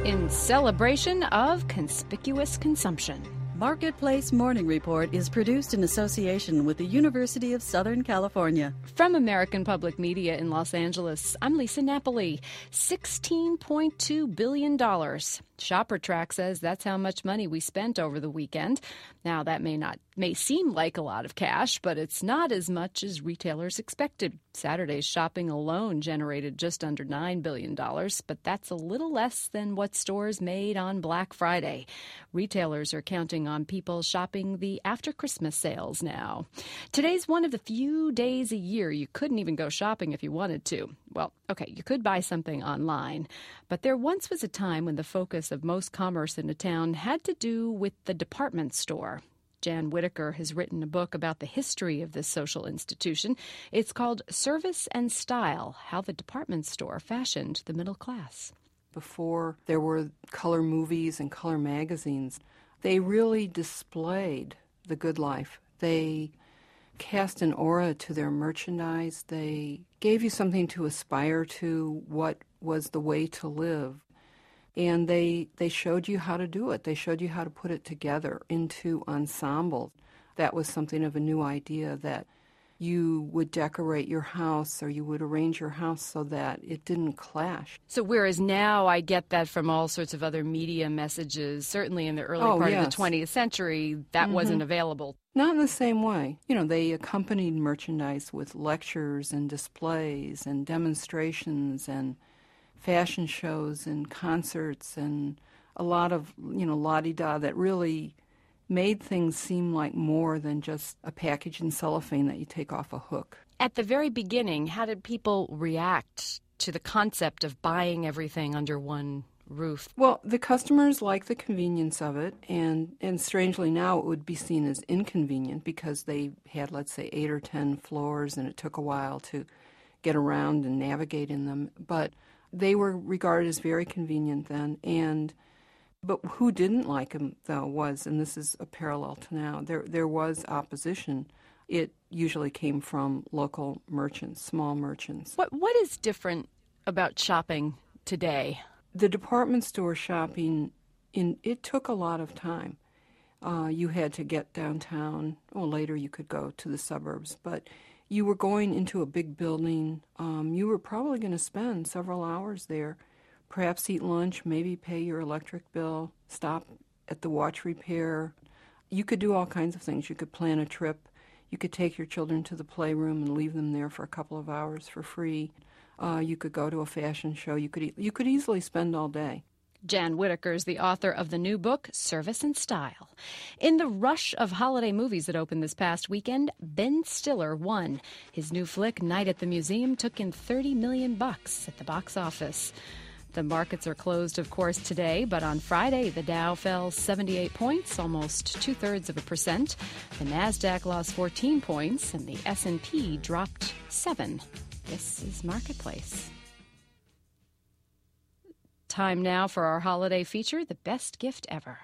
in celebration of conspicuous consumption. Marketplace Morning Report is produced in association with the University of Southern California. From American Public Media in Los Angeles, I'm Lisa Napoli. $16.2 billion. ShopperTrack says that's how much money we spent over the weekend. Now, that may seem like a lot of cash, but it's not as much as retailers expected. Saturday's shopping alone generated just under $9 billion, but that's a little less than what stores made on Black Friday. Retailers are counting on people shopping the after-Christmas sales now. Today's one of the few days a year you couldn't even go shopping if you wanted to. Well, okay, you could buy something online, but there once was a time when the focus of most commerce in a town had to do with the department store. Jan Whitaker has written a book about the history of this social institution. It's called Service and Style: How the Department Store Fashioned the Middle Class. Before there were color movies and color magazines, they really displayed the good life. They cast an aura to their merchandise. They gave you something to aspire to, what was the way to live. And they showed you how to do it. They showed you how to put it together into ensembles. That was something of a new idea, that you would decorate your house or you would arrange your house so that it didn't clash. So whereas now I get that from all sorts of other media messages, certainly in the early part of the 20th century, that wasn't available. Not in the same way. You know, they accompanied merchandise with lectures and displays and demonstrations and fashion shows and concerts and a lot of, la-di-da that really made things seem like more than just a package in cellophane that you take off a hook. At the very beginning, how did people react to the concept of buying everything under one roof? Well, the customers like the convenience of it, and strangely now it would be seen as inconvenient because they had, let's say, 8 or 10 floors and it took a while to get around and navigate in them. But they were regarded as very convenient then, but who didn't like them, though, was, and this is a parallel to now, there was opposition. It usually came from local merchants, small merchants. What is different about shopping today? The department store shopping, it took a lot of time. You had to get downtown, or later you could go to the suburbs, but you were going into a big building. You were probably going to spend several hours there, perhaps eat lunch, maybe pay your electric bill, stop at the watch repair. You could do all kinds of things. You could plan a trip. You could take your children to the playroom and leave them there for a couple of hours for free. You could go to a fashion show. You could easily spend all day. Jan Whitaker is the author of the new book, Service and Style. In the rush of holiday movies that opened this past weekend, Ben Stiller won. His new flick, Night at the Museum, took in $30 million at the box office. The markets are closed, of course, today, but on Friday, the Dow fell 78 points, almost 0.2%. The Nasdaq lost 14 points, and the S&P dropped 7. This is Marketplace. Time now for our holiday feature, The Best Gift Ever.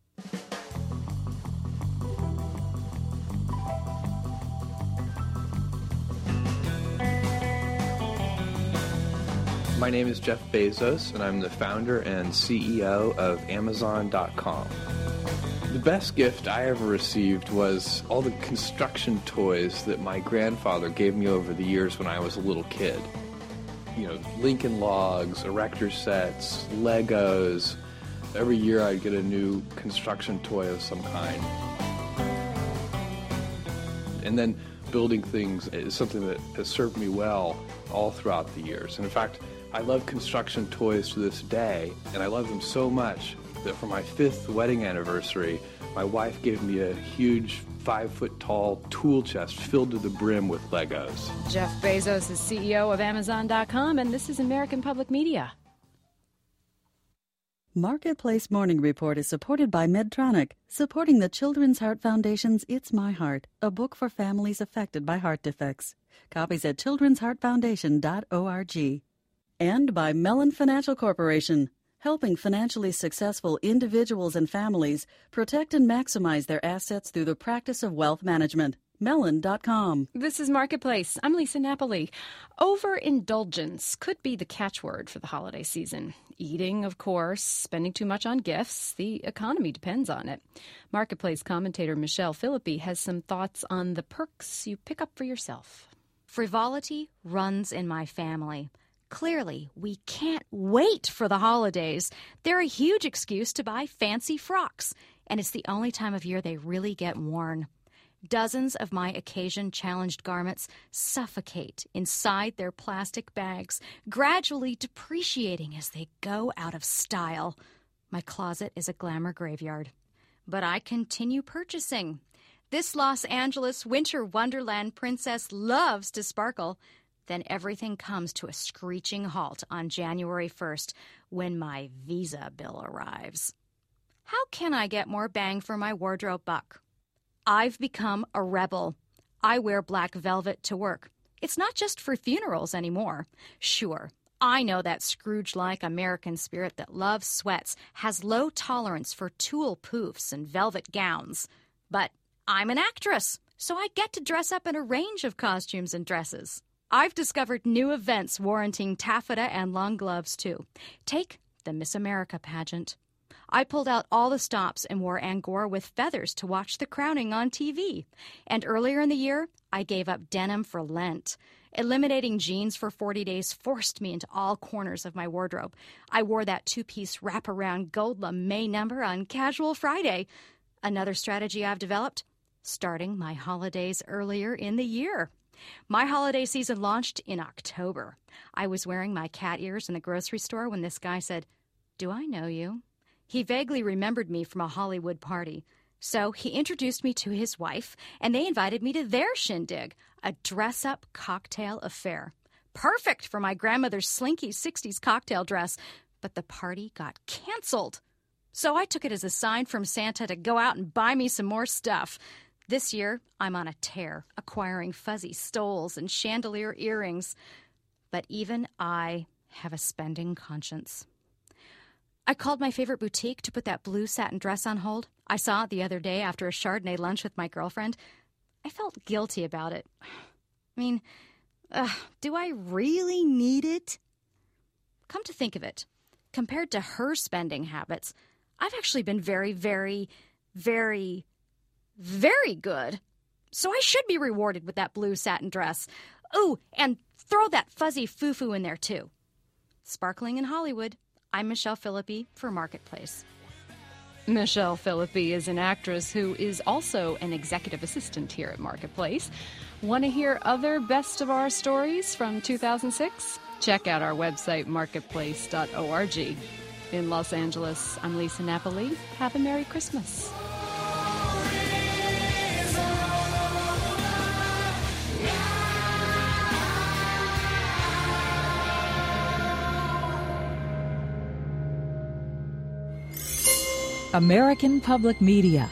My name is Jeff Bezos, and I'm the founder and CEO of Amazon.com. The best gift I ever received was all the construction toys that my grandfather gave me over the years when I was a little kid. You know, Lincoln Logs, erector sets, Legos. Every year I'd get a new construction toy of some kind. And then building things is something that has served me well all throughout the years. And in fact, I love construction toys to this day, and I love them so much that for my 5th wedding anniversary, my wife gave me a huge 5-foot-tall tool chest filled to the brim with Legos. Jeff Bezos is CEO of Amazon.com, and this is American Public Media. Marketplace Morning Report is supported by Medtronic, supporting the Children's Heart Foundation's It's My Heart, a book for families affected by heart defects. Copies at childrensheartfoundation.org. And by Mellon Financial Corporation, helping financially successful individuals and families protect and maximize their assets through the practice of wealth management. Melon.com. This is Marketplace. I'm Lisa Napoli. Overindulgence could be the catchword for the holiday season. Eating, of course, spending too much on gifts. The economy depends on it. Marketplace commentator Michelle Philippi has some thoughts on the perks you pick up for yourself. Frivolity runs in my family. Clearly, we can't wait for the holidays. They're a huge excuse to buy fancy frocks, and it's the only time of year they really get worn. Dozens of my occasion-challenged garments suffocate inside their plastic bags, gradually depreciating as they go out of style. My closet is a glamour graveyard. But I continue purchasing. This Los Angeles winter wonderland princess loves to sparkle. Then everything comes to a screeching halt on January 1st when my Visa bill arrives. How can I get more bang for my wardrobe buck? I've become a rebel. I wear black velvet to work. It's not just for funerals anymore. Sure, I know that Scrooge-like American spirit that loves sweats has low tolerance for tulle poofs and velvet gowns. But I'm an actress, so I get to dress up in a range of costumes and dresses. I've discovered new events warranting taffeta and long gloves, too. Take the Miss America pageant. I pulled out all the stops and wore Angora with feathers to watch the crowning on TV. And earlier in the year, I gave up denim for Lent. Eliminating jeans for 40 days forced me into all corners of my wardrobe. I wore that two-piece wraparound gold lame number on Casual Friday. Another strategy I've developed, starting my holidays earlier in the year. My holiday season launched in October. I was wearing my cat ears in the grocery store when this guy said, "Do I know you?" He vaguely remembered me from a Hollywood party. So he introduced me to his wife, and they invited me to their shindig, a dress-up cocktail affair. Perfect for my grandmother's slinky 60s cocktail dress, but the party got canceled. So I took it as a sign from Santa to go out and buy me some more stuff. This year, I'm on a tear, acquiring fuzzy stoles and chandelier earrings. But even I have a spending conscience. I called my favorite boutique to put that blue satin dress on hold. I saw it the other day after a Chardonnay lunch with my girlfriend. I felt guilty about it. I mean, do I really need it? Come to think of it, compared to her spending habits, I've actually been very, very, very, very good. So I should be rewarded with that blue satin dress. Oh, and throw that fuzzy foo-foo in there, too. Sparkling in Hollywood, I'm Michelle Philippi for Marketplace. Michelle Philippi is an actress who is also an executive assistant here at Marketplace. Want to hear other Best of Our stories from 2006? Check out our website, marketplace.org. In Los Angeles, I'm Lisa Napoli. Have a Merry Christmas. American Public Media.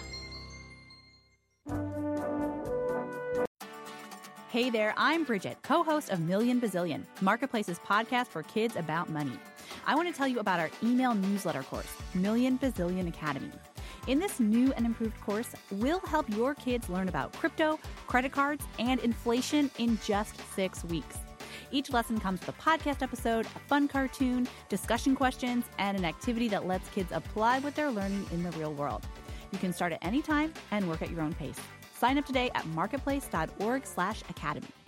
Hey there, I'm Bridget, co-host of Million Bazillion, Marketplace's podcast for kids about money. I want to tell you about our email newsletter course, Million Bazillion Academy. In this new and improved course, we'll help your kids learn about crypto, credit cards, and inflation in just 6 weeks. Each lesson comes with a podcast episode, a fun cartoon, discussion questions, and an activity that lets kids apply what they're learning in the real world. You can start at any time and work at your own pace. Sign up today at marketplace.org/academy.